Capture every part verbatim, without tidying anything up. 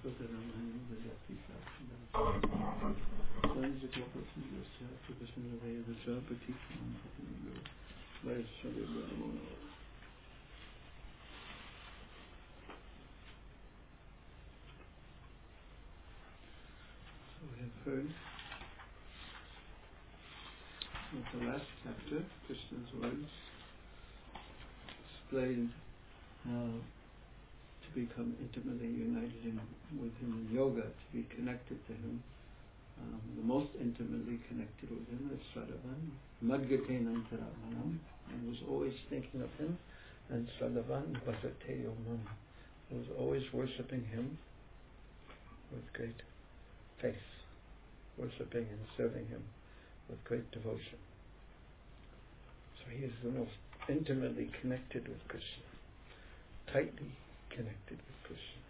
have heard with the last chapter, Krishna's words explained how to become intimately united in, with him in yoga, to be connected to him. Um, the most intimately connected with him is Sradavan, Madgatenam Taramanam, and was always thinking of him, and Sradavan Bhasate Yomam, was always worshipping him with great faith, worshipping and serving him with great devotion. So he is the most intimately connected with Krishna, tightly connected with Krishna.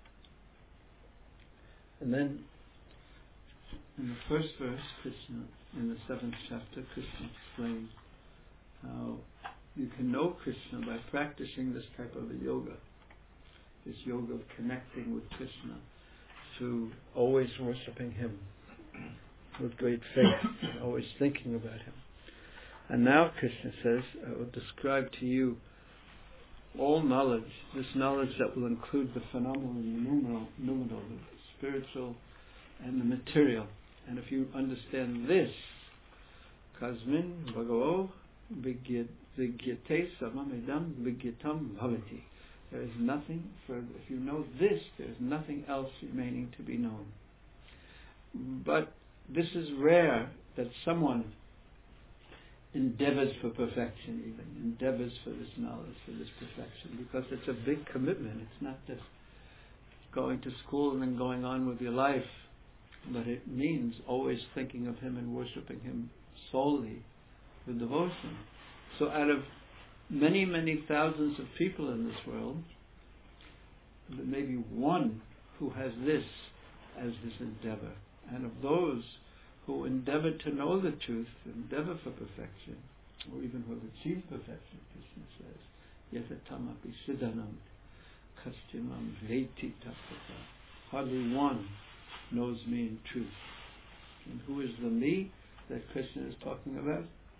And then in the first verse, Krishna, in the seventh chapter, Krishna explains how you can know Krishna by practicing this type of a yoga, this yoga of connecting with Krishna through always worshipping him with great faith, and always thinking about him. And now Krishna says, I will describe to you all knowledge, this knowledge that will include the phenomenal and the numinal, numinal, the spiritual and the material. And if you understand this, Kasmin Bhagavo Vigyate Samamidam Vigyatam Bhavati. There is nothing further. If you know this, there is nothing else remaining to be known. But this is rare that someone endeavors for perfection, even endeavors for this knowledge, for this perfection, because it's a big commitment. It's not just going to school and then going on with your life, but it means always thinking of him and worshipping him solely with devotion. So out of many, many thousands of people in this world, there may be one who has this as his endeavor. And of those who endeavor to know the truth, endeavor for perfection, or even who have achieved perfection, Krishna says, Yatatamapi Siddhanam Kastyamam Veti Tapata. Hardly one knows me in truth. And who is the me that Krishna is talking about?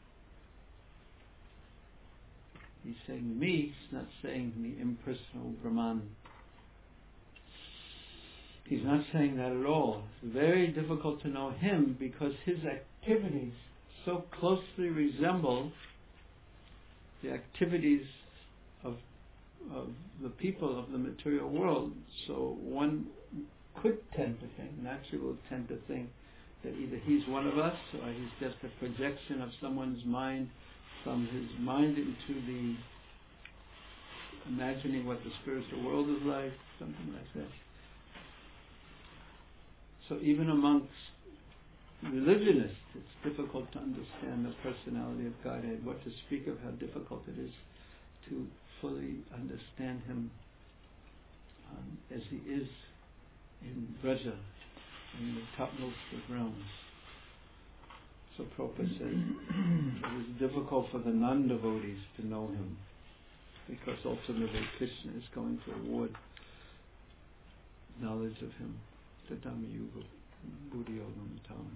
He's saying me, he's not saying the impersonal Brahman. He's not saying that at all. It's very difficult to know him because his activities so closely resemble the activities of of the people of the material world. So one could tend to think, naturally will tend to think, that either he's one of us or he's just a projection of someone's mind from his mind into the imagining what the spiritual world is like, something like that. So even amongst religionists, it's difficult to understand the personality of Godhead, what to speak of how difficult it is to fully understand him um, as he is in Braja, in the topmost of realms. So Prabhupada says it is difficult for the non-devotees to know him, because ultimately Krishna is going to award knowledge of him. Tadam Yuga Buddhiyogam Tam.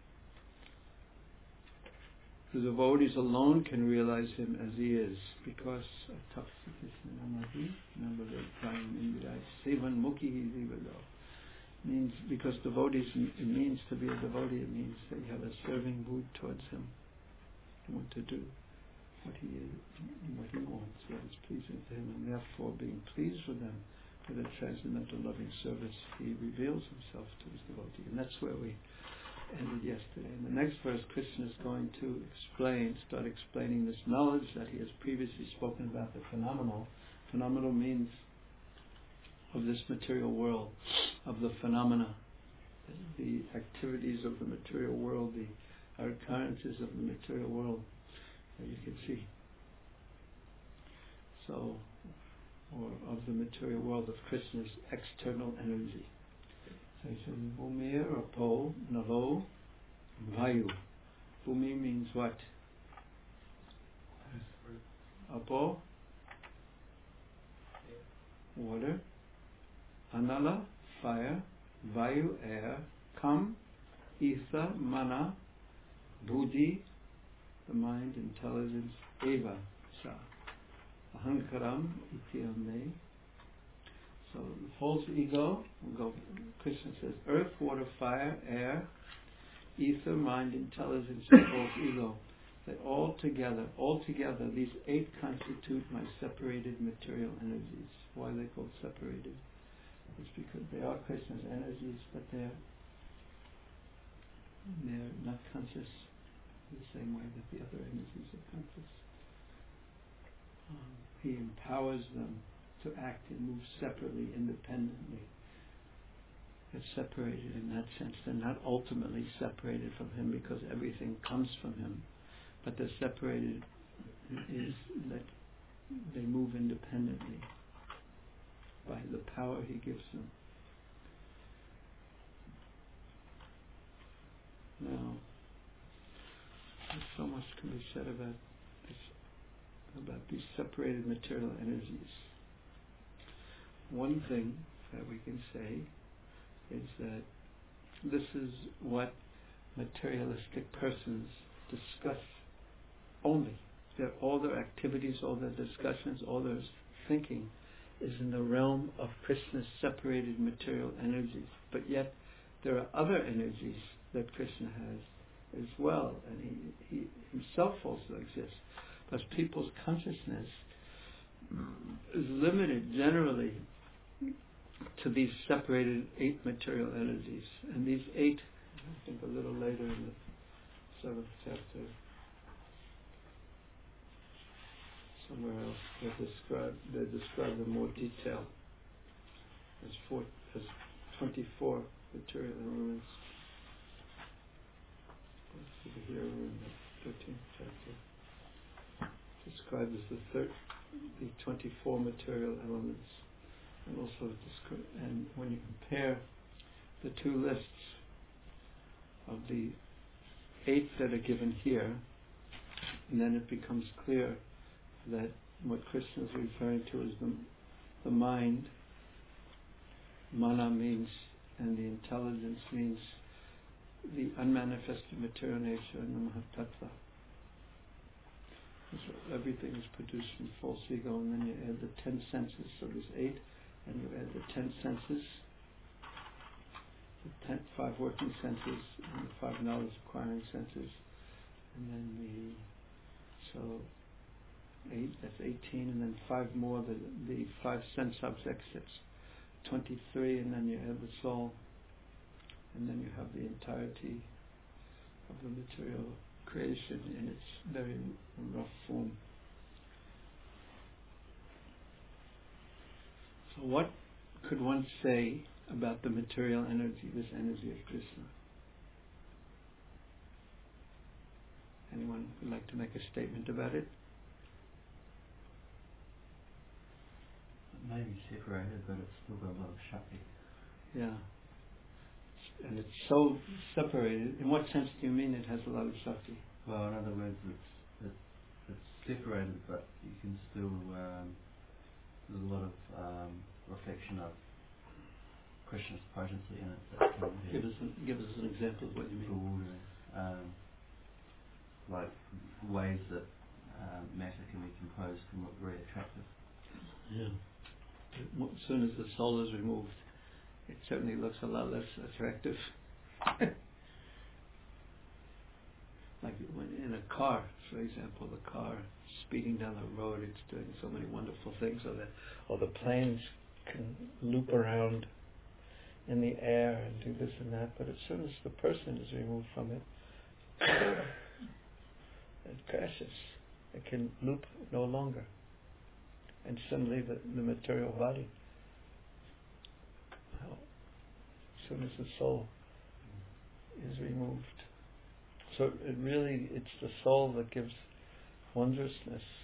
The devotees alone can realize him as he is, because of Tapsi Krishna Namadi, Navade Prayam Indirai, Sevan Mukhi Zivado. Means, because devotees, it means to be a devotee, it means that you have a serving mood towards him. You want to do what he is, what he wants, what is pleasing to him, and therefore being pleased with him, with a transcendental loving service, he reveals himself to his devotee. And that's where we ended yesterday. In the next verse, Krishna is going to explain, start explaining this knowledge that he has previously spoken about, the phenomenal. Phenomenal means of this material world, of the phenomena, the activities of the material world, the occurrences of the material world that you can see. So, or of the material world, of Krishna's external energy. So he says, Bhumir, Apo, Navo, Vayu. Bhumi means what? Apo, water. Anala, fire, vayu, air, kam, ether, mana, buddhi, the mind, intelligence, eva, sa, ahankaram, ityame. So the false ego, we'll go, Krishna says, earth, water, fire, air, ether, mind, intelligence, and false ego. That all together, all together, these eight constitute my separated material energies. Why are they called separated? It's because they are Krishna's energies, but they're they're not conscious in the same way that the other energies are conscious. Um, he empowers them to act and move separately, independently. They're separated in that sense. They're not ultimately separated from him because everything comes from him. But they're separated is that they move independently by the power he gives them. Now, there's so much can be said about this, about these separated material energies. One thing that we can say is that this is what materialistic persons discuss only. Their, all their activities, all their discussions, all their thinking is in the realm of Krishna's separated material energies. But yet there are other energies that Krishna has as well, and he, he himself also exists. But people's consciousness is limited generally to these separated eight material energies. And these eight, I think a little later in the seventh chapter, somewhere else, they're described, they're described in more detail as, four, as twenty-four material elements. Let's see here in the thirteenth chapter. Described as the, thir- the twenty-four material elements. And also, descri- and when you compare the two lists of the eight that are given here, and then it becomes clear that what Krishna is referring to is the, the mind. Mana means, and the intelligence means the unmanifested material nature and the Mahatattva. So everything is produced from false ego, and then you add the ten senses, so there's eight, and you add the ten senses, the ten, five working senses, and the five knowledge acquiring senses, and then the, so eight, that's eighteen, and then five more, the, the five sense objects, that's twenty-three, and then you add the soul, and then you have the entirety of the material creation in its very rough form. So what could one say about the material energy, this energy of Krishna? Anyone would like to make a statement about it? It may be separated, but it's still got a lot of Shakti. Yeah. And it's so separated. In what sense do you mean it has a lot of Shakti? Well, in other words, it's it's, it's separated, but you can still um, there's a lot of um, reflection of Krishna's potency in it. That can give us an, give us an example of what you mean. Water, um, like ways that um, matter can be composed can look very attractive. Yeah. As soon as the soul is removed, it certainly looks a lot less attractive. Like when in a car, for example, the car speeding down the road, it's doing so many wonderful things, or the, or the planes can loop around in the air and do this and that, but as soon as the person is removed from it, it crashes. It can loop no longer. And suddenly the, the material body, well, as soon as the soul is removed. So it really, it's the soul that gives wondrousness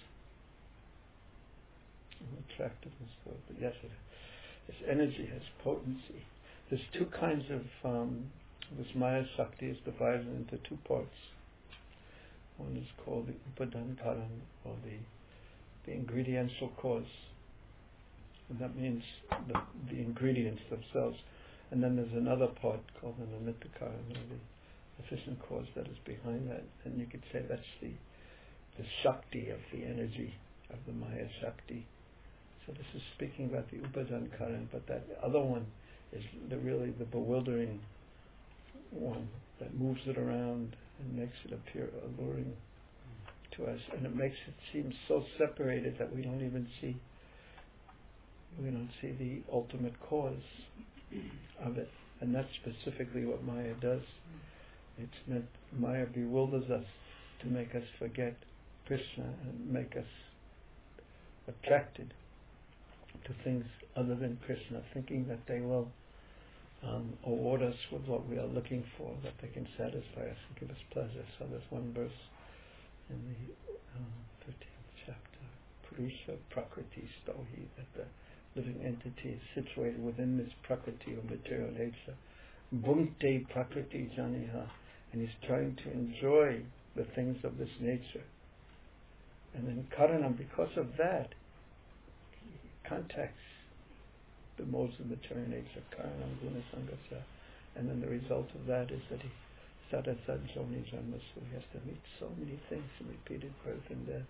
and attractiveness to it. But yes, it, its energy has potency. There's two kinds of, um, this Maya Shakti is divided into two parts. One is called the Upadankaran, or the, the ingrediential cause. And that means the, the ingredients themselves. And then there's another part called the Nimitta Karana, the efficient cause that is behind that. And you could say that's the the Shakti of the energy of the Maya Shakti. So this is speaking about the Upadan Karan, but that other one is the really the bewildering one that moves it around and makes it appear alluring to us, and it makes it seem so separated that we don't even see we don't see the ultimate cause of it. And that's specifically what Maya does. It's meant Maya bewilders us to make us forget Krishna and make us attracted to things other than Krishna, thinking that they will um, award us with what we are looking for, that they can satisfy us and give us pleasure. So there's one verse in the um, fifteenth chapter, Purusha Prakriti Stohi, that the living entity is situated within this Prakriti or material nature. Bhunkte Prakriti Janiha, and he's trying to enjoy the things of this nature. And then Karanam, because of that, he contacts the modes of material nature, Karanam Guna Sangasya, and then the result of that is that he Sadasad Joni Janma, so he has to meet so many things in repeated birth and death.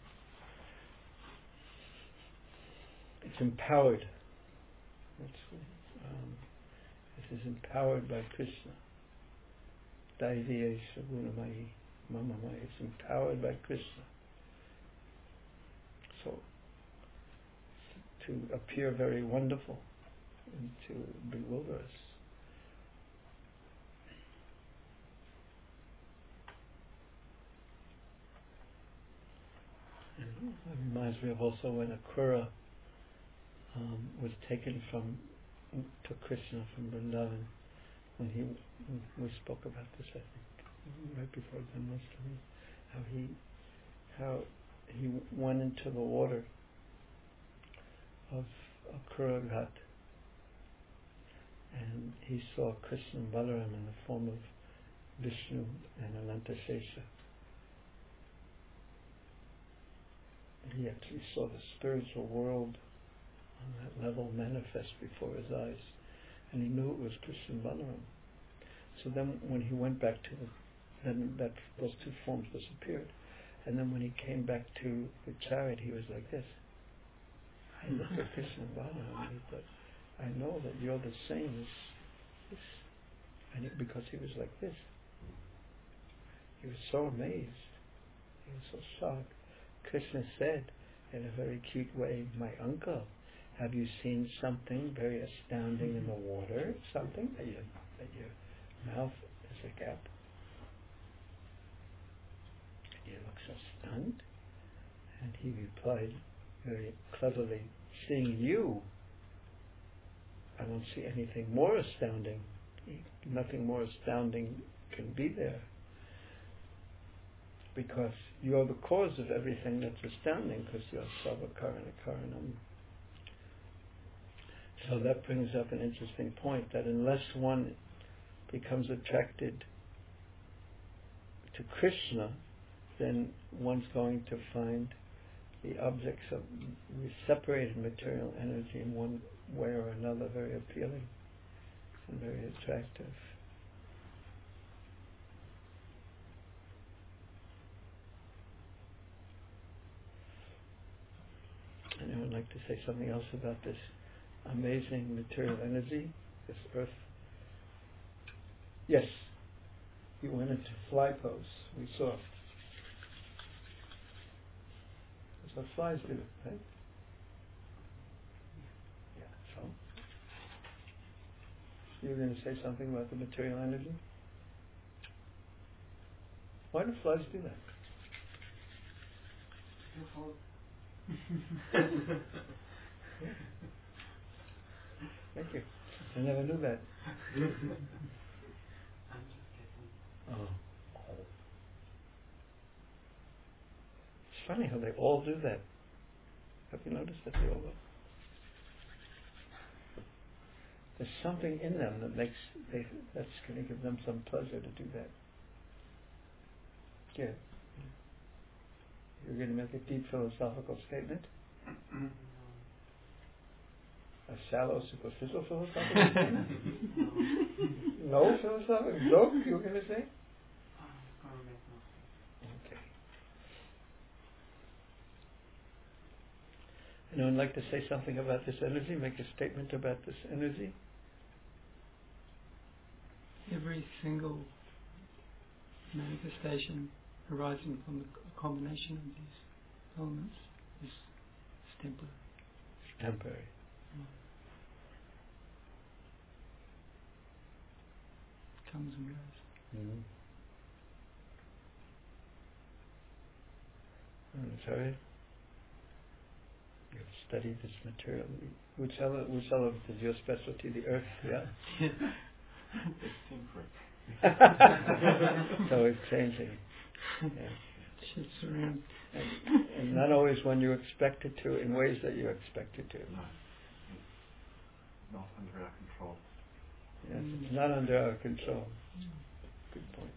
It's empowered. It's, um, it is empowered by Krishna. Daiviya Shagunamayi Mamamaya. It's empowered by Krishna. So, to appear very wonderful and to bewilder us. And it reminds me of also when Akrura um, was taken from to Krishna from Vrindavan, when he when we spoke about this, I think, right before Janmashtami, how he how he went into the water of Akrura Ghat, and he saw Krishna and Balaram in the form of Vishnu and Anantashesha. He actually saw the spiritual world on that level manifest before his eyes, and he knew it was Krishna and Balaram. So then when he went back to the, then that those two forms disappeared, and then when he came back to the chariot, he was like this. I looked at Krishna and Balaram and he thought, I know that you're the same as this. And it, because he was like this. He was so amazed. He was so shocked. Krishna said in a very cute way, my uncle, have you seen something very astounding in the water? Something that, you, that your mouth is a gap? You look so stunned. And he replied very cleverly, seeing you, I don't see anything more astounding. Nothing more astounding can be there. Because you're the cause of everything that's astounding, because you're Sarvakarana Karanam. So that brings up an interesting point, that unless one becomes attracted to Krishna, then one's going to find the objects of separated material energy in one way or another very appealing and very attractive. And I would like to say something else about this amazing material energy, this earth. Yes, you went into fly pose, we saw. That's what flies do, right? Yeah, so? You were going to say something about the material energy? Why do flies do that? Thank you. I never knew that. Oh. It's funny how they all do that. Have you noticed that they all do? There's something in them that makes they, that's going to give them some pleasure to do that. Yeah. You're going to make a deep philosophical statement? A shallow, superficial philosophical statement? No philosophical joke you were going to say? Okay. Anyone like to say something about this energy? Make a statement about this energy? Every single manifestation arising from the combination of these elements is, is temporary. Temporary. Mm. Comes and goes. Mm-hmm. Mm, sorry? You've studied this material. Which element, which element is your specialty? The earth, yeah? It's temporary. So it's changing. Yeah. Shifts around. And, and not always when you expect it to, in ways that you expect it to. No. It's not under our control. Yes, Mm. it's not under our control. Mm. Good point.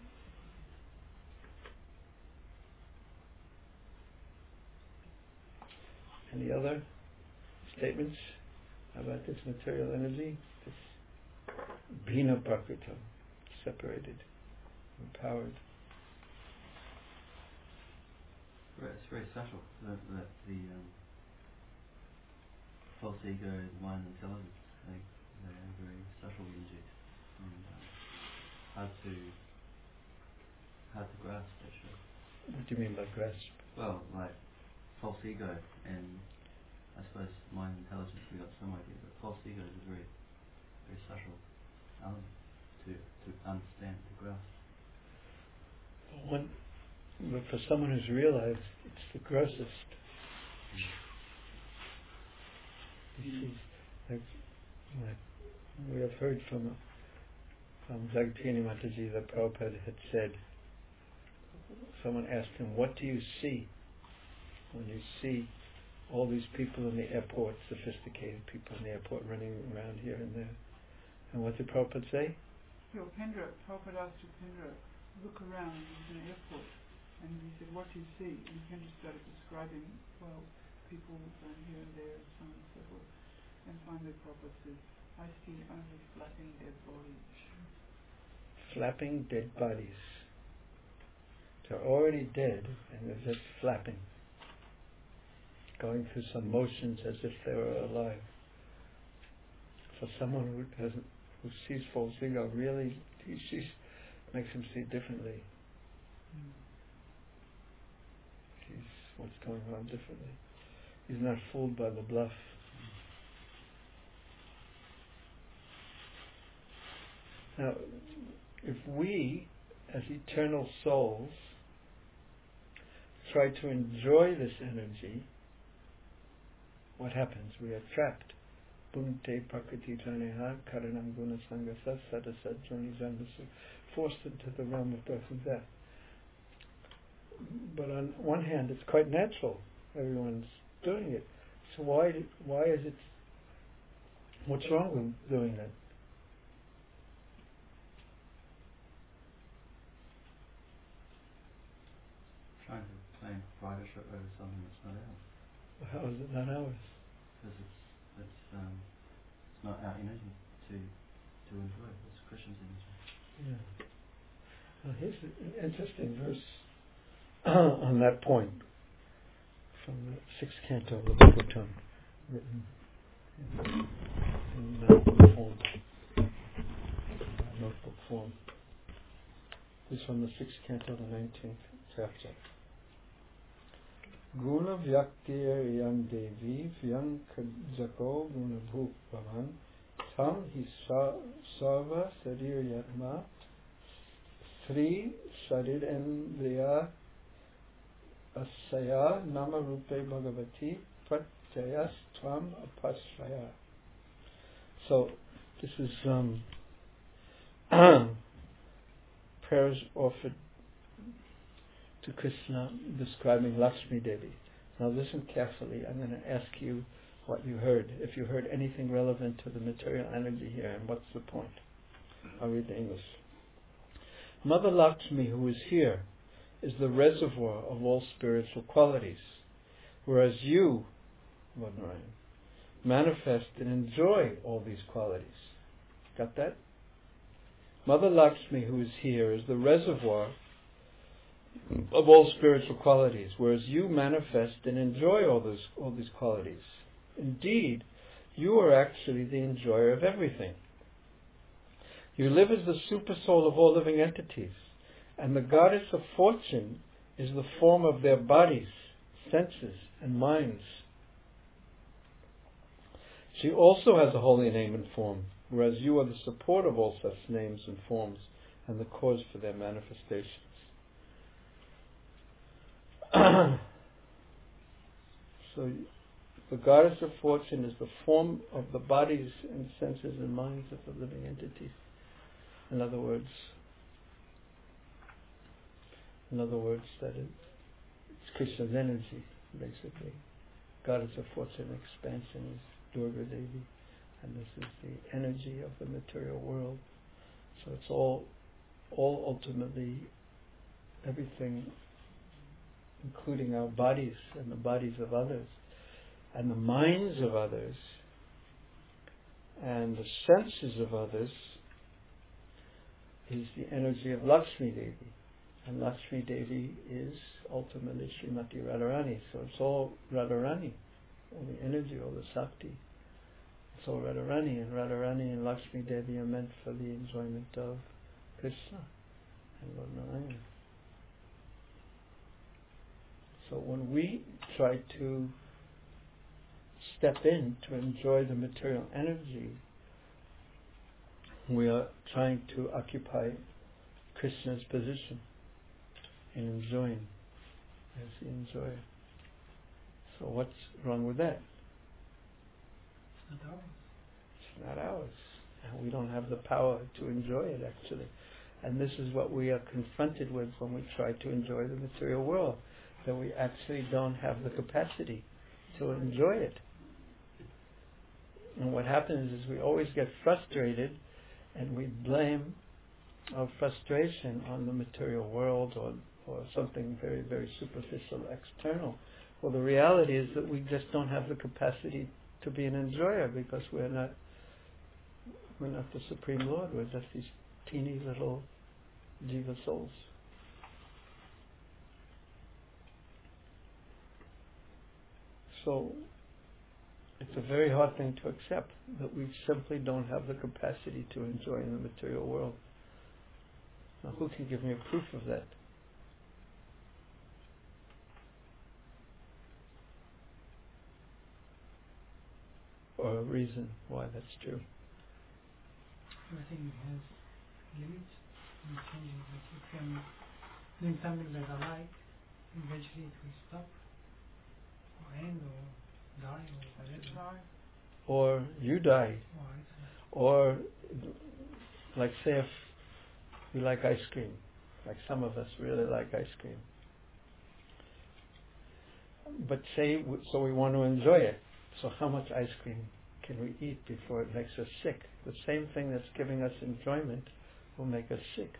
Any other statements about this material energy? This Bhina Prakrita, separated, empowered. Right, it's very subtle. That, that the um, false ego, the mind, and intelligence, they, they are very subtle energies, and uh, hard to hard to grasp actually. What do you mean by grasp? Well, like false ego and I suppose mind and intelligence, we got some idea, but false ego is a very very subtle element to to understand, to grasp. One, but for someone who's realized, it's the grossest. You see, like, like we have heard from from Jagatini Mataji, that Prabhupada had said, someone asked him, what do you see when you see all these people in the airport, sophisticated people in the airport running around here and there? And what did Prabhupada say? So Pendra, Prabhupada asked Pendra, look around in an airport, and he said, what do you see? And Pendra started describing, well, people run here and there, and so on and so forth. And finally Prabhupada says, I see only flapping dead bodies. Flapping dead bodies. They're already dead, and they're just flapping, going through some motions as if they were alive. For someone who doesn't, who sees false ego, really, he sees, makes him see differently. Mm. Sees what's going on differently. He's not fooled by the bluff. Now, if we, as eternal souls, try to enjoy this energy, what happens? We are trapped. Bhunte prakriti janeha karanam guna sangasa sadasad joni jandasu, forced into the realm of birth and death. But on one hand, it's quite natural. Everyone's doing it. So why why is it? What's wrong with doing that? Trying to claim proprietorship over something that's not ours. Well, how is it not ours? Because it's it's um it's not our energy to to enjoy. It's Krishna's energy. Yeah. Well, here's an interesting verse on that point from the sixth canto of the Bhagavatam, written in, in notebook form. Notebook form. This is from the sixth canto, the nineteenth chapter. Guna vyaktir yan devi vyang kajako guna bhuk bhavan tam hi sarva sarir yatma Sri Sarir Endriya Asaya Nama Rupe Bhagavati Pratyayas Tvam Apasraya. So this is um, prayers offered to Krishna describing Lakshmi Devi. Now listen carefully. I'm going to ask you what you heard. If you heard anything relevant to the material energy here, and what's the point? I'll read the English. Mother Lakshmi, who is here, is the reservoir of all spiritual qualities, whereas you, Lord Narayan, manifest and enjoy all these qualities. Got that? Mother Lakshmi, who is here, is the reservoir of all spiritual qualities, whereas you manifest and enjoy all those all these qualities. Indeed, you are actually the enjoyer of everything. You live as the super soul of all living entities, and the goddess of fortune is the form of their bodies, senses, and minds. She also has a holy name and form, whereas you are the support of all such names and forms and the cause for their manifestations. So the goddess of fortune is the form of the bodies and senses and minds of the living entities. In other words, in other words, that it, it's Krishna's energy, basically. Goddess of fortune expansion is Durga Devi, and this is the energy of the material world. So it's all, all ultimately everything, including our bodies and the bodies of others, and the minds of others, and the senses of others, is the energy of Lakshmi Devi. And Lakshmi Devi is ultimately Srimati Radharani. So it's all Radharani, all the energy, all the Sakti. It's all Radharani, and Radharani and Lakshmi Devi are meant for the enjoyment of Krishna and Lord Narayana. So when we try to step in to enjoy the material energy, we are trying to occupy Krishna's position in enjoying as the enjoyer. So what's wrong with that? It's not ours. It's not ours. And we don't have the power to enjoy it, actually. And this is what we are confronted with when we try to enjoy the material world, that we actually don't have the capacity to enjoy it. And what happens is we always get frustrated and we blame our frustration on the material world or, or something very, very superficial, external. Well, the reality is that we just don't have the capacity to be an enjoyer because we're not we're not the Supreme Lord. We're just these teeny little jiva souls. So it's a very hard thing to accept that we simply don't have the capacity to enjoy in the material world. Now, who can give me a proof of that? Or a reason why that's true? Everything has limits and changes. Like if I'm doing something that I like, eventually it will stop, or end, or die, or whatever. Or you die. Or, like say if you like ice cream, like some of us really like ice cream. But say, w- so we want to enjoy it. So how much ice cream can we eat before it makes us sick? The same thing that's giving us enjoyment will make us sick.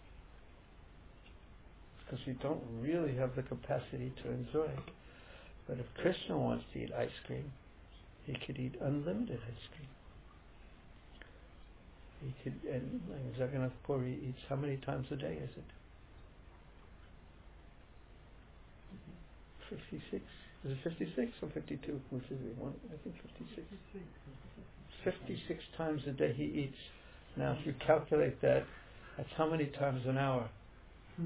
Because we don't really have the capacity to enjoy it. But if Krishna wants to eat ice cream, he could eat unlimited ice cream. He could, and like Jagannath Puri eats how many times a day is it? fifty-six. Is it fifty-six or fifty-two? Which is it? One, I think fifty-six. fifty-six times a day he eats. Now if you calculate that, that's how many times an hour? Hmm.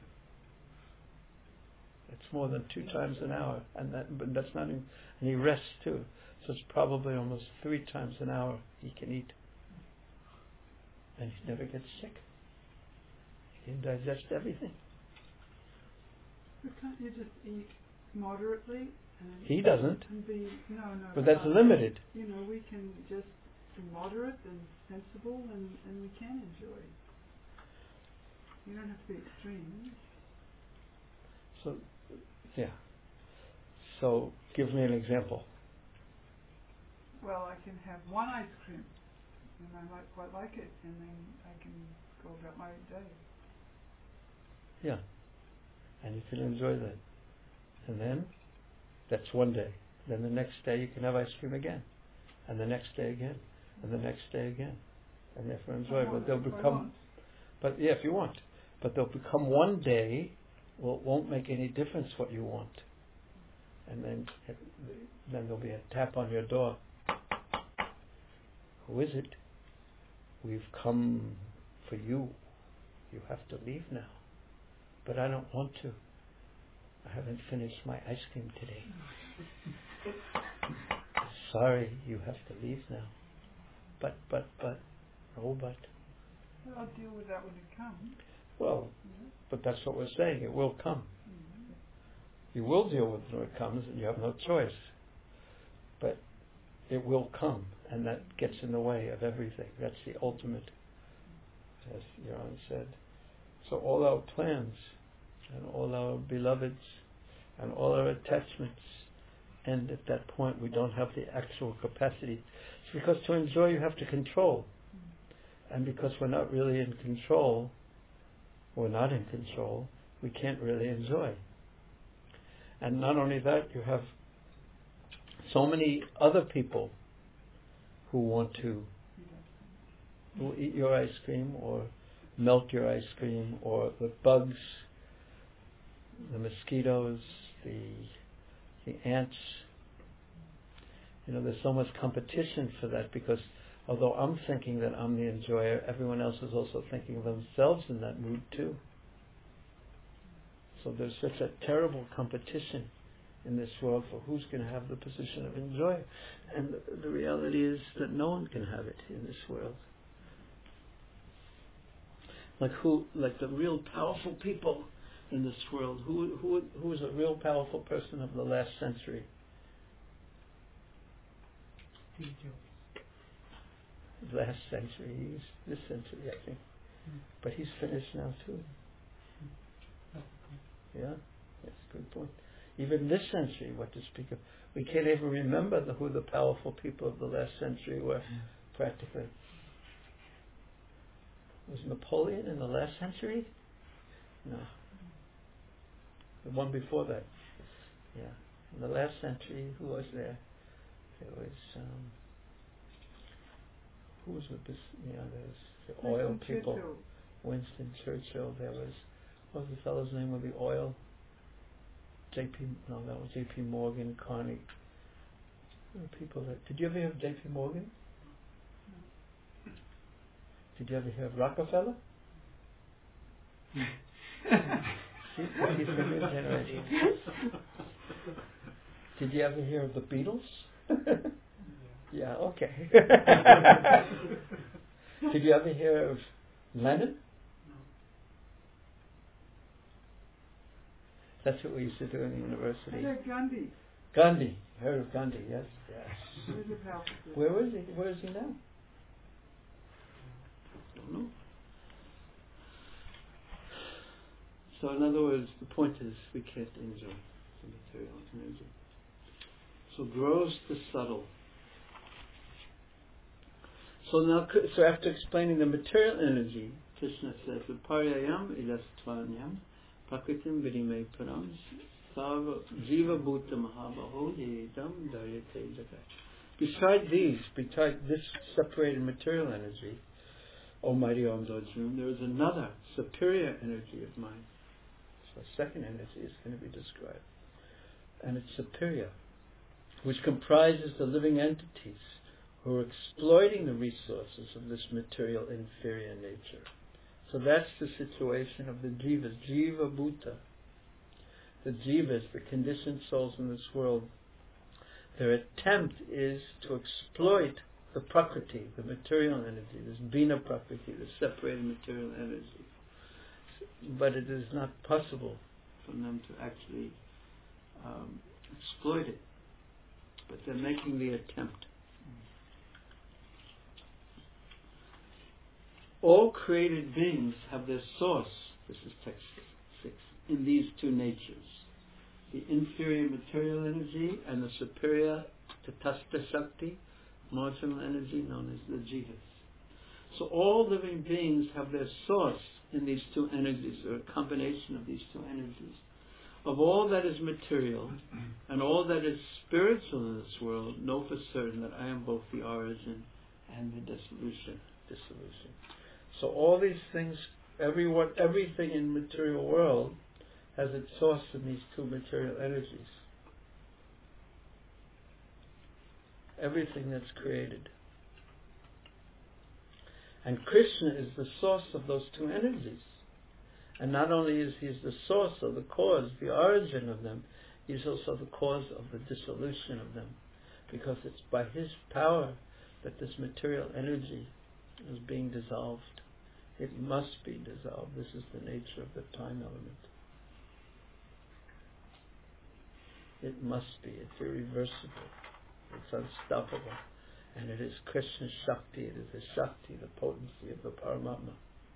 It's more than two times an hour, and that, but that's not even, and he rests too. So it's probably almost three times an hour he can eat. And he never gets sick. He can digest everything. But can't you just eat moderately? And He doesn't. And be, no, no. But that's not. limited. You know, we can just be moderate and sensible, and, and we can enjoy. You don't have to be extreme. So, yeah. So, give me an example. Well, I can have one ice cream, and I might quite like it, and then I can go about my day. Yeah. And you can enjoy that. And then, that's one day. Then the next day you can have ice cream again. And the next day again. And the next day again. and therefore enjoy. I But they'll if I become, want. but yeah, if you want, but they'll become one day. Well, it won't make any difference what you want, and then then there'll be a tap on your door. Who is it? We've come for you. You have to leave now. But I don't want to. I haven't finished my ice cream today. Sorry, you have to leave now. But, but, but, oh, but. Well, I'll deal with that when it comes. Well, Yeah. but that's what we're saying. It will come. Mm-hmm. You will deal with it when it comes, and you have no choice. But it will come, and that gets in the way of everything. That's the ultimate, as Yaron said. So all our plans, and all our beloveds, and all our attachments end at that point. We don't have the actual capacity. It's because to enjoy you have to control. And because we're not really in control, we're not in control, we can't really enjoy. And not only that, you have so many other people who want to who eat your ice cream or melt your ice cream, or the bugs, the mosquitoes, the the ants. You know, there's so much competition for that, because although I'm thinking that I'm the enjoyer, everyone else is also thinking of themselves in that mood too. So there's such a terrible competition in this world for who's going to have the position of enjoyer. And the, the reality is that no one can have it in this world. Like who, like the real powerful people in this world, who who who is a real powerful person of the last century? Steve Jobs. Last century, he's this century, I think. Mm. But he's finished now too. That's Yeah, that's a good point. Even this century, what to speak of, we can't even remember the, who the powerful people of the last century were, practically. Was Napoleon in the last century? No. The one before that. Yeah. In the last century, who was there? There was, um, who was with this? Yeah, there was the oil Winston people. Churchill. Winston Churchill. There was, what was the fellow's name with the oil? J P No, that was J P Morgan, Carney. There were people that. Did you ever hear of J P Morgan? Did you ever hear of Rockefeller? See, he's from your generation. Did you ever hear of the Beatles? Yeah, okay. Did you ever hear of Lenin? That's what we used to do in the university. Hello, Gandhi. Gandhi. Heard of Gandhi, yes? Yes. Where's the powerful person? Where is he? Where is he now? Don't know. So in other words, the point is we can't enjoy the material energy. So gross to subtle. So now, so after explaining the material energy, Krishna says, "Viparyayam ilastvanyam prakritim vidime param sava jiva bhuta mahabaho yedam daryate jagat." Beside these, beside this separated material energy, Almighty Om Dojjum, there is another superior energy of mind. So a second energy is going to be described. And it's superior, which comprises the living entities who are exploiting the resources of this material inferior nature. So that's the situation of the jivas, jiva bhuta. The jivas, the conditioned souls in this world, their attempt is to exploit the prakriti, the material energy, this bina prakriti, the separated material energy. But it is not possible for them to actually um, exploit it. But they're making the attempt. All created beings have their source, this is text six, in these two natures. The inferior material energy and the superior tatastha shakti, marginal energy known as the jivas. So all living beings have their source in these two energies, or a combination of these two energies. Of all that is material and all that is spiritual in this world, know for certain that I am both the origin and the dissolution. dissolution. So all these things, everyone, everything in material world has its source in these two material energies. Everything that's created. And Krishna is the source of those two energies. And not only is he the source or the cause, the origin of them, he's also the cause of the dissolution of them. Because it's by his power that this material energy is being dissolved. It must be dissolved. This is the nature of the time element. It must be. It's irreversible. It's unstoppable. And it is Krishna Shakti. It is the Shakti, the potency of the Paramatma.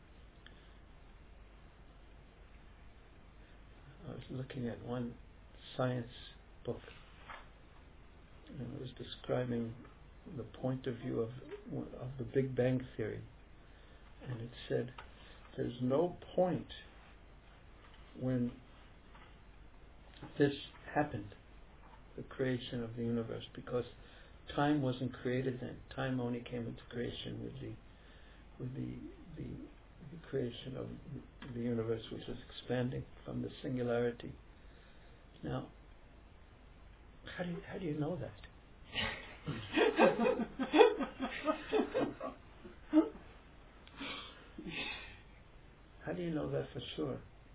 I was looking at one science book, and it was describing the point of view of of the Big Bang Theory, and it said there's no point when this happened, the creation of the universe, because time wasn't created then. Time only came into creation with the with the the, the creation of the universe, which is expanding from the singularity. Now, how do you, how do you know that? How do you know that for sure?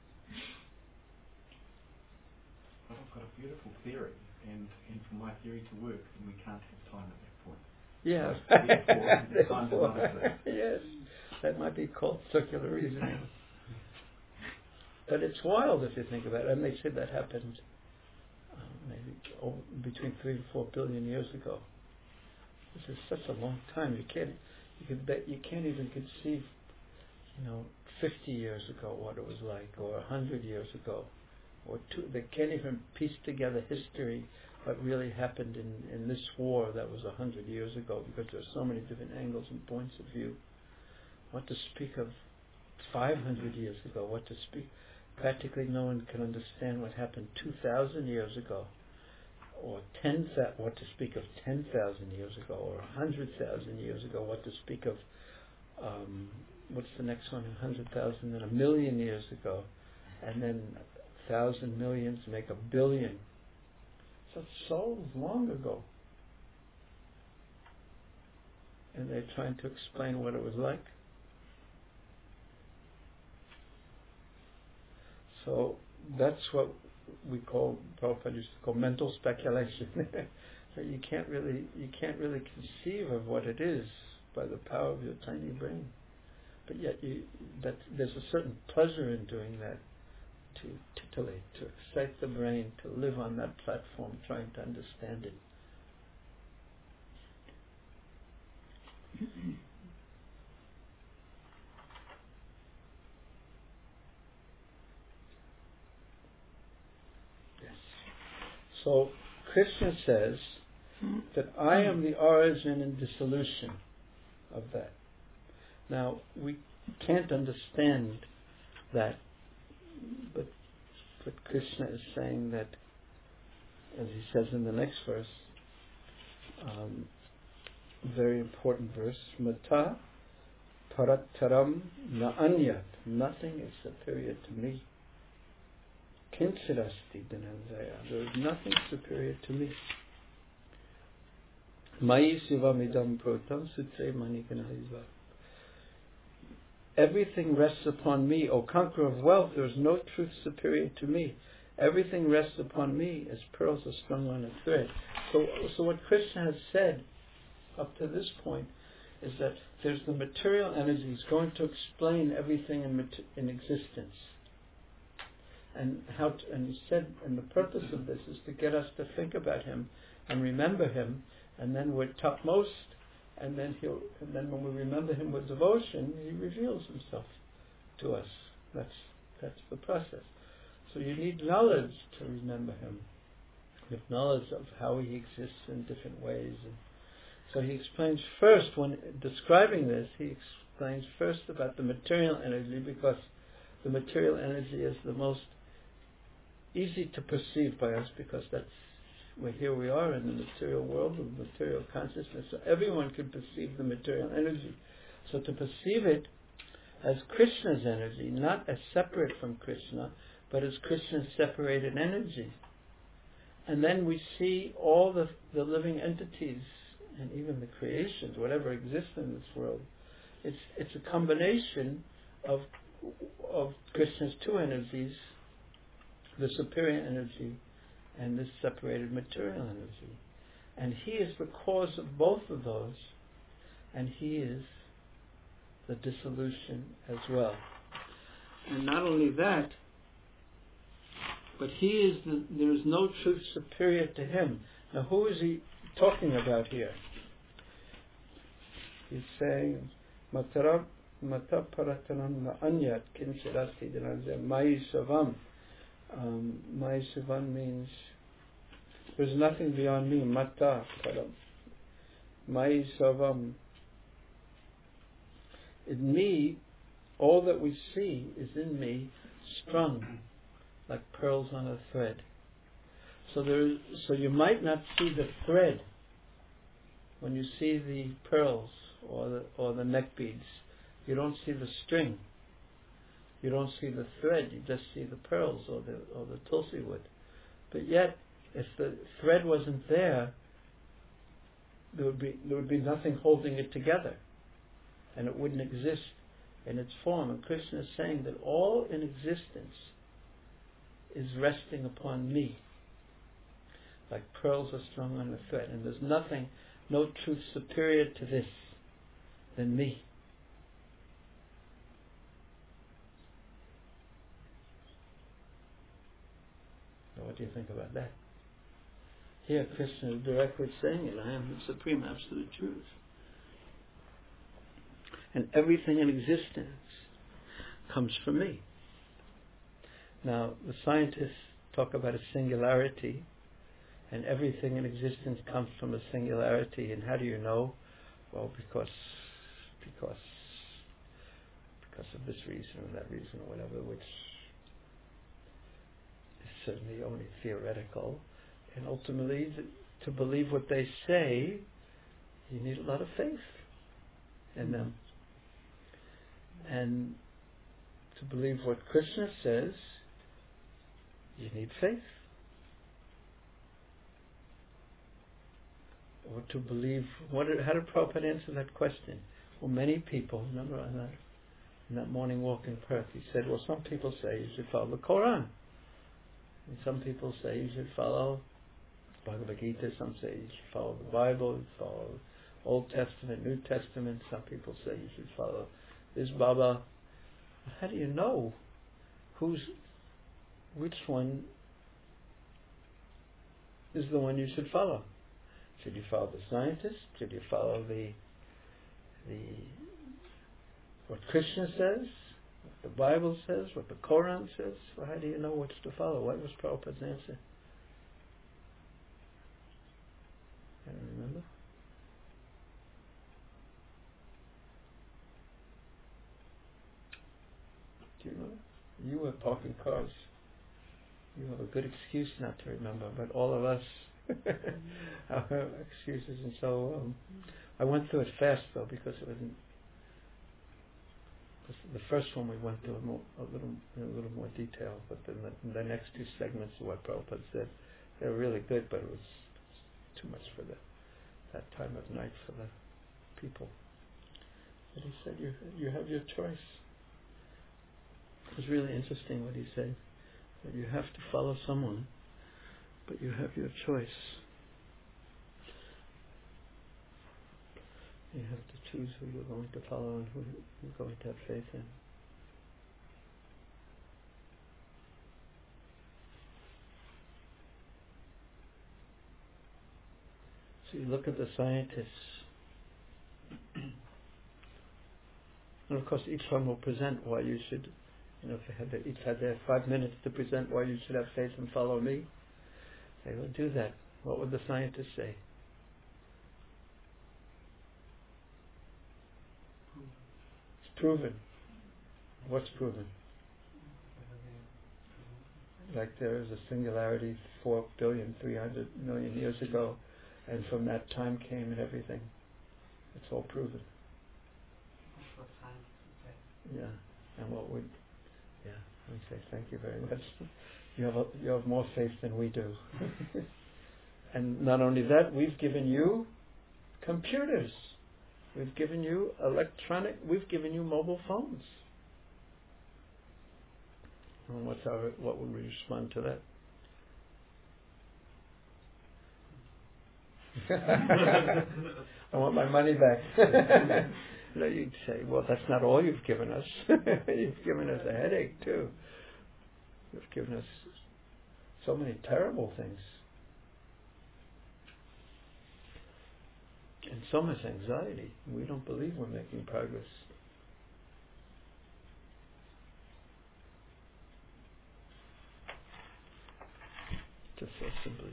Well, I've got a beautiful theory, and, and for my theory to work, we can't have time at that point. Yeah. Therefore, time's another thing. Yes, that might be called circular reasoning. But it's wild if you think about it. And they say that happened uh, maybe oh, between three and four billion years ago. This is such a long time. You can't, you can bet, you can't even conceive, you know, fifty years ago what it was like, or a hundred years ago, or two. They can't even piece together history, what really happened in, in this war that was a hundred years ago, because there are so many different angles and points of view. What to speak of five hundred years ago? What to speak? Practically no one can understand what happened two thousand years ago, or ten. What to speak of ten thousand years ago, or a hundred thousand years ago? What to speak of? Um, what's the next one? A hundred thousand and a million years ago, and then a thousand millions make a billion. So so long ago, and they're trying to explain what it was like. So that's what we call, Prabhupada used to call mental speculation. So you can't really, you can't really conceive of what it is by the power of your tiny brain. But yet, you, that there's a certain pleasure in doing that, to titillate, to excite the brain, to live on that platform, trying to understand it. So Krishna says that I am the origin and dissolution of that. Now, we can't understand that, but, but Krishna is saying that, as he says in the next verse, um, very important verse, Mata Parattaram na anyat, nothing is superior to me. Kinchirasti dhananjaya, there is nothing superior to me. Mayi sivamidam protam sutre manikanaiva. Everything rests upon me, O conqueror of wealth, there is no truth superior to me. Everything rests upon me as pearls are strung on a thread. So, so what Krishna has said up to this point is that there's the material energy. He's going to explain everything in, mat- in existence. And how to, and he said, and the purpose of this is to get us to think about him and remember him, and then we're topmost, and then he'll, and then when we remember him with devotion, he reveals himself to us. That's that's the process. So you need knowledge to remember him. You have knowledge of how he exists in different ways. And so he explains first, when describing this, he explains first about the material energy, because the material energy is the most easy to perceive by us, because that's where here we are in the material world, of material consciousness. So everyone can perceive the material energy. So to perceive it as Krishna's energy, not as separate from Krishna, but as Krishna's separated energy. And then we see all the, the living entities and even the creations, whatever exists in this world. It's it's a combination of of Krishna's two energies, the superior energy and this separated material energy. And he is the cause of both of those, and he is the dissolution as well. And not only that, but he is the, there is no truth superior to him. Now who is he talking about here? He's saying, Matara Mata Paratanam na Anyat Kinchirasti Dinanze Mai Savam. Um, Mai Savam means there's nothing beyond me. Mata Param. Mai Savam. In me, all that we see is in me, strung like pearls on a thread. So there, is, so you might not see the thread when you see the pearls or the or the neck beads. You don't see the string. You don't see the thread. You just see the pearls or the or the tulsi wood. But yet, if the thread wasn't there, there would be there would be nothing holding it together, and it wouldn't exist in its form. And Krishna is saying that all in existence is resting upon me, like pearls are strung on a thread, and there's nothing, no truth superior to this than me. So what do you think about that? Here Krishna is directly saying it, I am the supreme absolute truth. And everything in existence comes from me. Now, the scientists talk about a singularity, and everything in existence comes from a singularity. And how do you know? Well, because because because of this reason or that reason or whatever, which is certainly only theoretical. And ultimately, to believe what they say, you need a lot of faith in them. And to believe what Krishna says, you need faith. Or to believe, what did, how did Prabhupada answer that question? Well, many people, remember on that, in that morning walk in Perth, he said, well, some people say you should follow the Quran. And some people say you should follow Bhagavad Gita. Some say you should follow the Bible, follow Old Testament, New Testament. Some people say you should follow this Baba. How do you know who's which one is the one you should follow? Should you follow the scientist? Should you follow the the what Krishna says, what the Bible says, what the Quran says? Well, how do you know which to follow? What was Prabhupada's answer? I don't remember. Do you remember? You were parking cars. You have a good excuse not to remember, but all of us our excuses. And so um, I went through it fast though, because it wasn't. The first one we went through a, more, a little in a little more detail, but then the, the next two segments of what Prabhupada said, they were really good, but it was too much for the that time of night for the people. But he said, you you have your choice. It was really interesting what he said, that you have to follow someone, but you have your choice. You have to choose who you're going to follow and who you're going to have faith in. So you look at the scientists, and of course each one will present why you should, you know, if they had their, each had their five minutes to present why you should have faith and follow me, they would do that. What would the scientists say? It's proven. What's proven? Like there is a singularity four billion, three hundred million years ago, and from that time came and everything. It's all proven. Yeah. And what would, yeah, I say thank you very much. You have a, you have more faith than we do. And not only that, we've given you computers. We've given you electronic, we've given you mobile phones. And what's our, what would we respond to that? I want my money back. No, you'd say, well, that's not all you've given us. You've given us a headache too. You've given us so many terrible things. And so much anxiety. We don't believe we're making progress. Just so simply.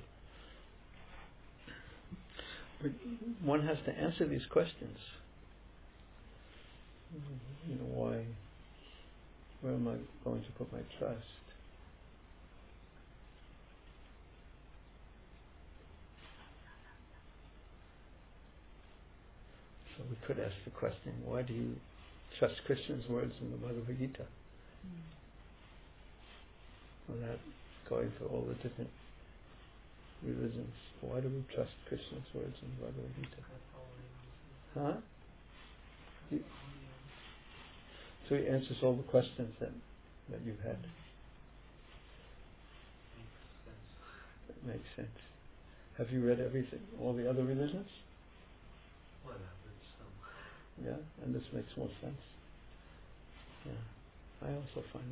But one has to answer these questions. You know, why? Where am I going to put my trust? So we could ask the question, why do you trust Krishna's words in the Bhagavad Gita? Mm. Without going through all the different religions. Why do we trust Krishna's words in the Bhagavad Gita? Huh? He, so he answers all the questions that, that you've had. That makes sense. Have you read everything, all the other religions? Well, I've read some. Yeah, and this makes more sense. Yeah, I also find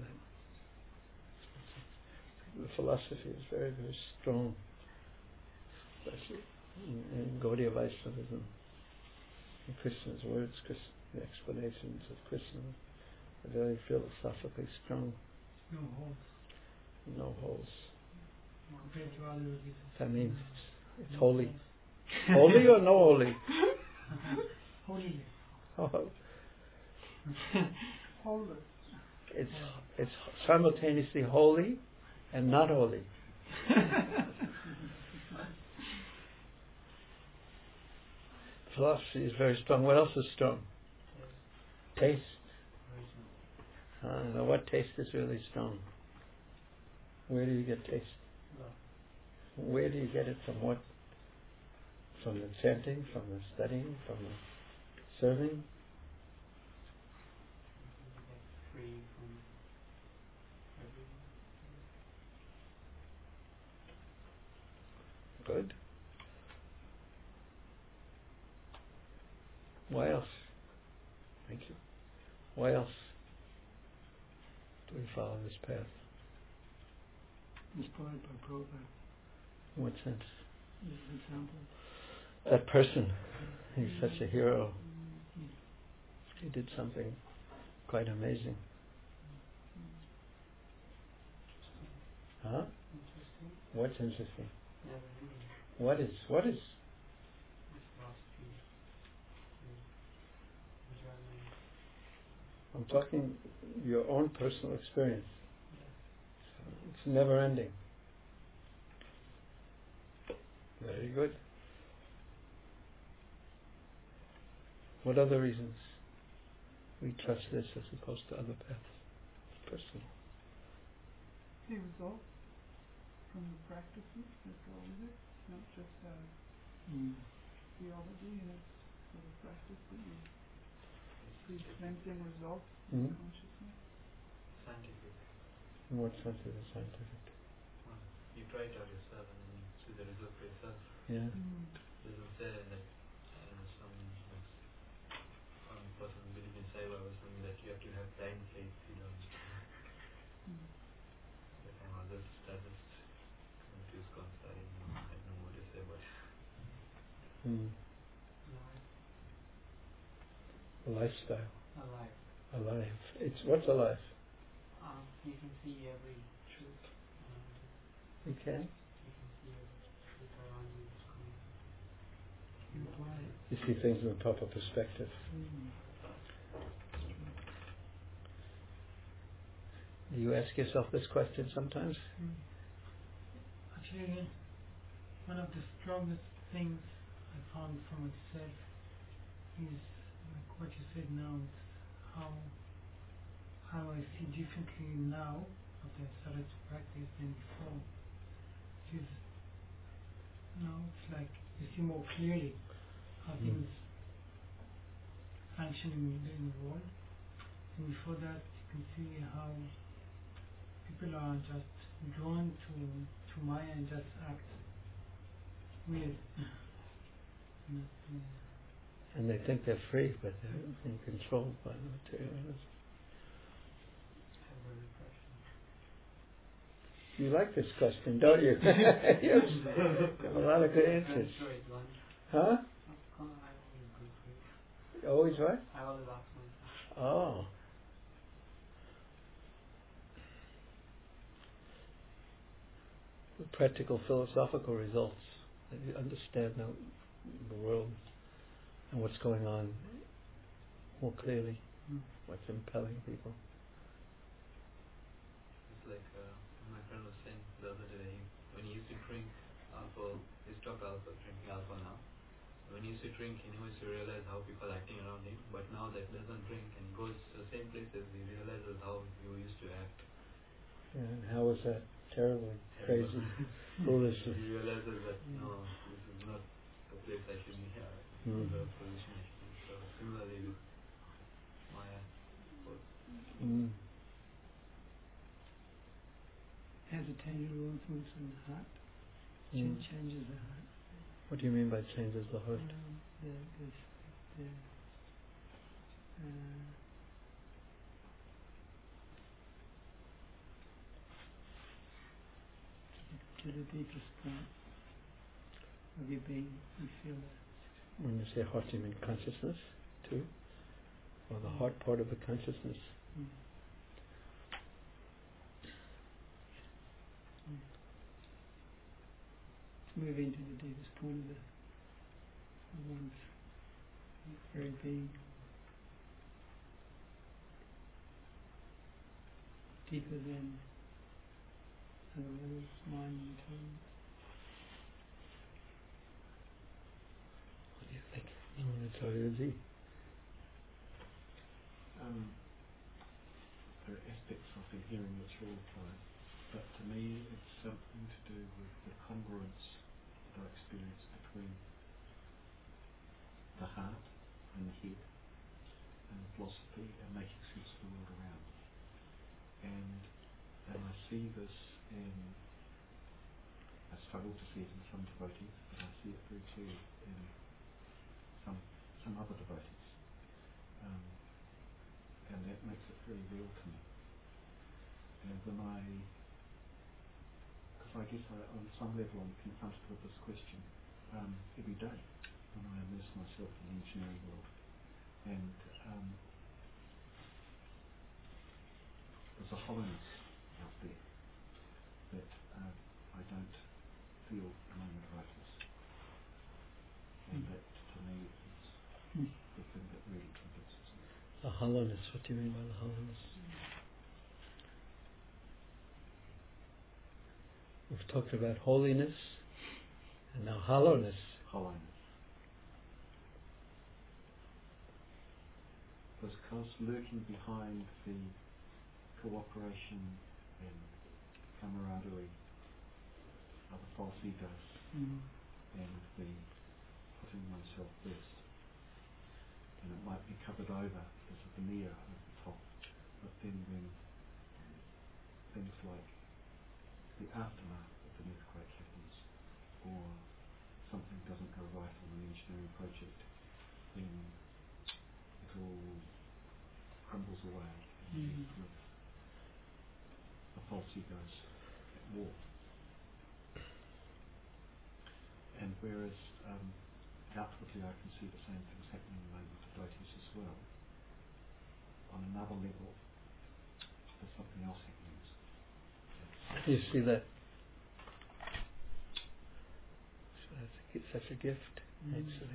that the philosophy is very, very strong, especially in, in Gaudiya Vaishnavism. In Krishna's words, Krishna, the explanations of Krishna are very philosophically strong. No holes. No holes. Compared to other religions. That means it's, it's holy. Holy or no holy? Holy. Oh. Holy. It's it's simultaneously holy and not holy. Philosophy is very strong. What else is strong? Taste. Uh, now what taste is really strong? Where do you get taste? Where do you get it from? What? From the chanting, from the studying, from the serving? Free from everything. Good. Why else? Thank you. Why else do we follow this path? Inspired by Prabhupada. In what sense? As an example. That person, he's such a hero. He did something quite amazing. Huh? Interesting. What's interesting? Never knew. What is? What is? Philosophy. Enjoyment. I'm talking your own personal experience. Yes. It's never ending. Very good. What other reasons we trust this as opposed to other paths? Personal. The results from the practices that go with it, not just uh, Mm. theology, and it's sort of practice that you see cleansing results Mm. in consciousness. Scientific. In what sense is it scientific? Well, you try it out yourself and then you see the result for yourself. Yeah. Mm. This is there, like, uh, some like, um, person who believes in Sai Baba was saying that you have to have blind faith, you don't. Mm. Like, I'm others that is going to ISKCON, so I don't know, I don't know what to say, but. Mm. Alive. A lifestyle. Alive. Alive. It's what's alive? Um, you can see every truth. Um, Okay. you can see every truth around you is coming. You apply it. You see things in the proper perspective. Mm. Do you ask yourself this question sometimes? Mm. Actually, one of the strongest things I found from myself is like what you said now, it's how how I see differently now after I started to practice than before. Because now it's like you see more clearly how Mm. things function in the, in the world. And before that, you can see how people are just drawn to to Maya and just act weird. Not, uh, And they think they're free, but they're being controlled by the materialism. You like this question, don't you? Yes. A lot of good answers. Huh? Always what? I always ask myself. Oh. The practical philosophical results. That you understand the, the world and what's going on more clearly. Mm. What's impelling people. It's like uh, my friend was saying the other day, when he used to drink alcohol, he stopped alcohol, drinking alcohol now. When he used to drink, he used to realize how people are acting around him, but now that he doesn't drink and he goes to the same places, he realizes how he used to act. Yeah, and how was that? Terribly, Terrible. crazy, foolish. He realizes that no, this is not the place I should be here, Mm. the position I should be. So similarly with Maya. Mm. Has a tangible influence on the heart. Mm. Ch- changes the heart. What do you mean by changes the heart? Um, the, the, the, uh, to the deepest point of your being, you feel that. When you say heart, you mean consciousness too? Or the heart part of the consciousness? Mm. Mm. Moving to the deepest point of, the, of one's very being. Deeper than other levels, mind and tongue. What do you think? You want to tell you, Z? Um, there are aspects of the hearing which are all fine, but to me it's something to do with the congruence that I experience between the heart and the head and philosophy and making sense of the world around. And and I see this in, I struggle to see it in some devotees, but I see it very clearly in some some other devotees. Um, and that makes it very real to me. And when I, because I guess I, on some level I'm confronted with this question um, every day when I immerse myself in the engineering world. And um, there's a hollowness out there that uh, I don't feel among the devotees. And that to me is Mm. the thing that really convinces me. The hollowness. What do you mean by the hollowness? We've talked about holiness and now hollowness. Hollowness. Because lurking behind the cooperation and camaraderie of the false egos Mm. and the putting oneself first. And it might be covered over as a veneer over the top, but then when things like the aftermath of an earthquake happens, or something doesn't go right on an engineering project, then it all crumbles away and Mm. with the false egos at war. And whereas um, outwardly I can see the same things happening among the devotees as well, on another level there's something else happening. You see that? So that's a, it's such a gift, Mm. actually.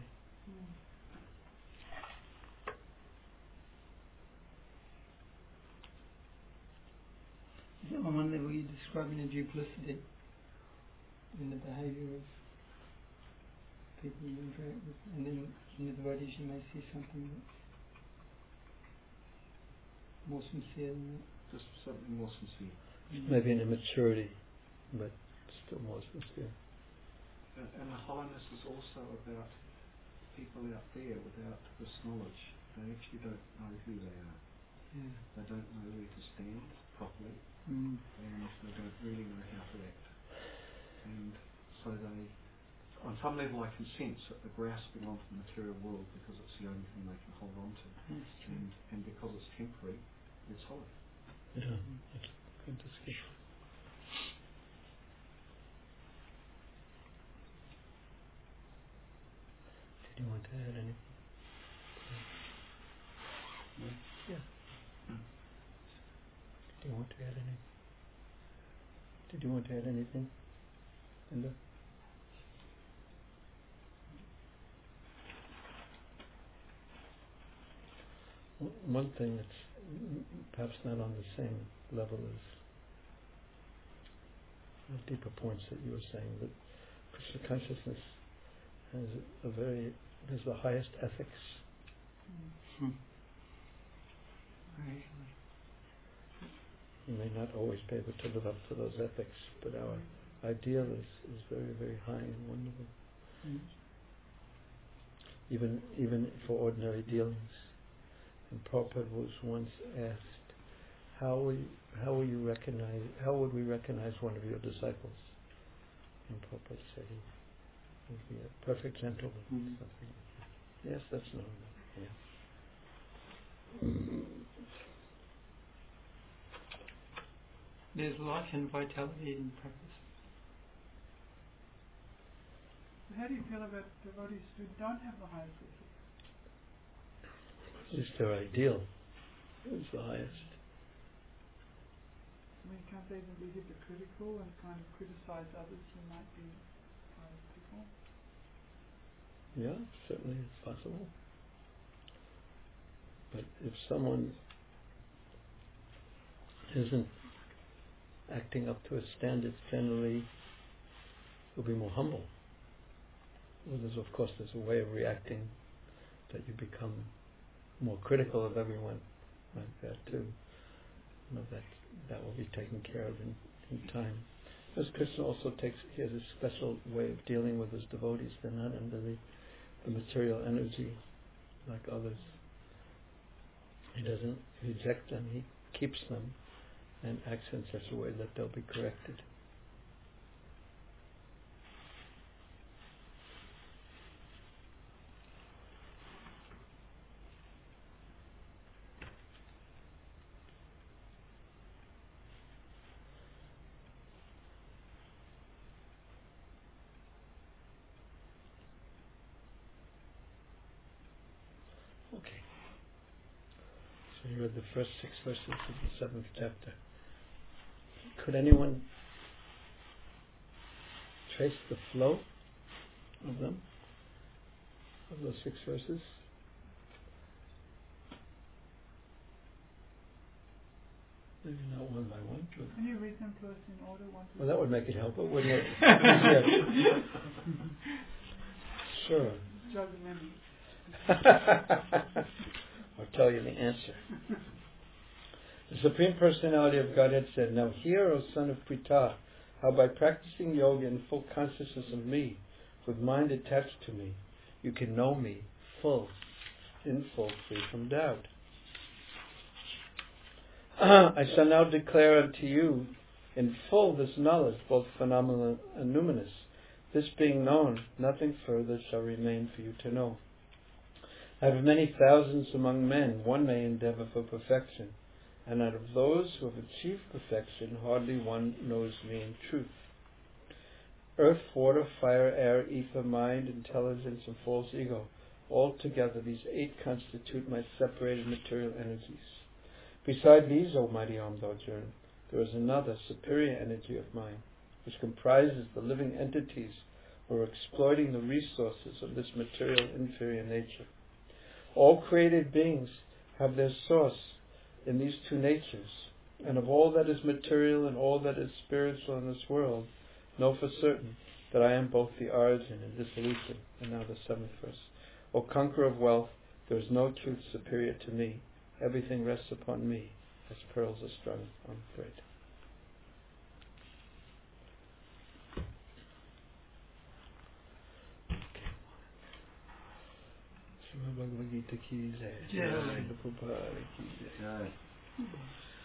So on one level you're describing a duplicity in the behaviour of people you interact with, and then in the devotees you may see something that's more sincere than Just something more sincere. that. Maybe an immaturity, but still more sincere. And, and the hollowness is also about people out there without this knowledge. They actually don't know who they are. Yeah. They don't know where to stand properly, Mm. and they don't really know how to act. And so they, on some level I can sense that they're grasping onto the material world because it's the only thing they can hold on to. That's true. And, and because it's temporary, it's hollow. Yeah, that's good to see. Did you want to add anything? No? Yeah. Did you want to add anything? Did you want to add anything, Linda? W- One thing that's mm, perhaps not on the same level as the deeper points that you were saying, but Krishna consciousness has a very, has the highest ethics. Hmm. Right. You may not always be able to live up to those ethics, but our ideal is, is very, very high and wonderful. Mm. Even even for ordinary dealings. And Prabhupada was once asked, how will you, how will you recognize, how would we recognize one of your disciples? And Prabhupada said he would be a perfect gentleman. Mm. Something. Yes, that's normal. Yeah. There's life and vitality in practice. How do you feel about devotees who don't have the highest ethics? At least their ideal is the highest. I mean, can't they even be hypocritical and kind of criticize others who might be pious people? Yeah, certainly it's possible. But if someone isn't acting up to a standard, generally will be more humble. Well, there's, of course, there's a way of reacting that you become more critical of everyone, like that too. You know, that that will be taken care of in, in time. As Krishna also takes, he has a special way of dealing with his devotees. They're not under the, the material energy like others. He doesn't reject them, he keeps them and acts in such a way that they'll be corrected. Okay. So you read the first six verses of the seventh chapter. Could anyone trace the flow of them? Of those six verses? Maybe not one by one. But Can you read them first in order? One, two, well, that would make it helpful, wouldn't it? Yes. Sure. jog the memory. I'll tell you the answer. The Supreme Personality of Godhead said, "Now hear, O son of Pritha, how by practicing yoga in full consciousness of me, with mind attached to me, you can know me full, in full, free from doubt. I shall now declare unto you in full this knowledge, both phenomenal and numinous. This being known, nothing further shall remain for you to know. Out of many thousands among men, one may endeavor for perfection, and out of those who have achieved perfection, hardly one knows me in truth. Earth, water, fire, air, ether, mind, intelligence, and false ego, altogether these eight constitute my separated material energies. Beside these, O mighty Om Arjuna, there is another superior energy of mine, which comprises the living entities who are exploiting the resources of this material inferior nature. All created beings have their source in these two natures, and of all that is material and all that is spiritual in this world, know for certain that I am both the origin and dissolution." And now the seventh verse. "O conqueror of wealth, there is no truth superior to me, everything rests upon me as pearls are strung on thread. Srimad Bhagavad Gita ki jai. Jai. Srila Prabhupada ki jai. Jai.